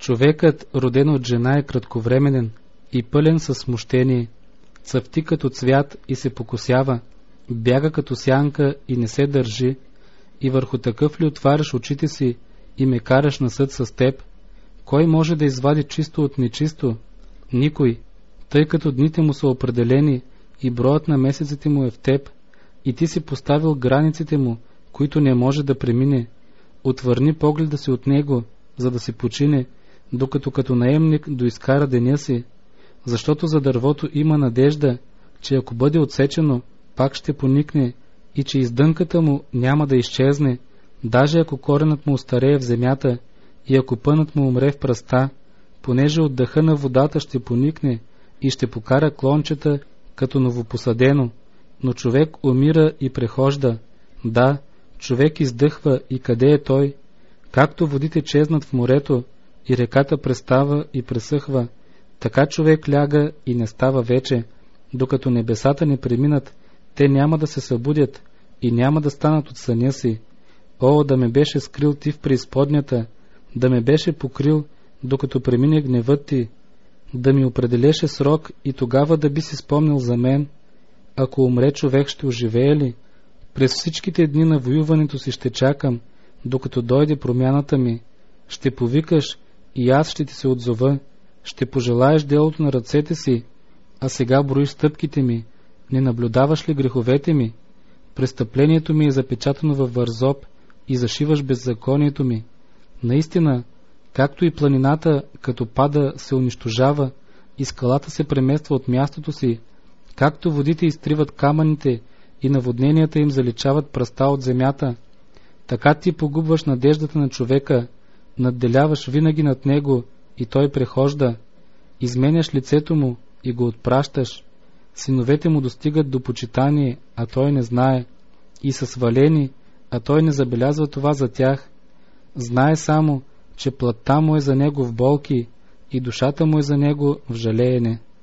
Човекът, роден от жена, е кратковременен и пълен със смущение, цъфти като цвят и се покосява, бяга като сянка и не се държи, и върху такъв ли отваряш очите си и ме караш на съд с теб? Кой може да извади чисто от нечисто? Никой, тъй като дните му са определени и броят на месеците му е в теб, и ти си поставил границите му, които не може да премине. Отвърни погледа си от него, за да си почине, докато като наемник доизкара деня си, защото за дървото има надежда, че ако бъде отсечено, пак ще поникне, и че издънката му няма да изчезне, даже ако коренът му остарее в земята и ако пънът му умре в пръста, понеже от дъха на водата ще поникне и ще покара клончета като новопосадено. Но човек умира и прехожда. Да, човек издъхва, и къде е той? Както водите чезнат в морето и реката престава и пресъхва, така човек ляга и не става вече. Докато небесата не преминат, те няма да се събудят и няма да станат от съня си. О, да ме беше скрил ти в преизподнята, да ме беше покрил, докато премине гневът ти, да ми определеше срок и тогава да би си спомнил за мен. Ако умре човек, ще оживее ли? През всичките дни на воюването си ще чакам, докато дойде промяната ми. Ще повикаш и аз ще ти се отзова. Ще пожелаеш делото на ръцете си, а сега броиш стъпките ми. Не наблюдаваш ли греховете ми? Престъплението ми е запечатано във вързоп и зашиваш беззаконието ми. Наистина, както и планината, като пада, се унищожава и скалата се премества от мястото си, както водите изтриват камъните и наводненията им заличават пръста от земята, така ти погубваш надеждата на човека, надделяваш винаги над него и той прехожда, изменяш лицето му и го отпращаш. Синовете му достигат до почитание, а той не знае, и са свалени, а той не забелязва това за тях. Знае само, че плътта му е за него в болки и душата му е за него в жалеене.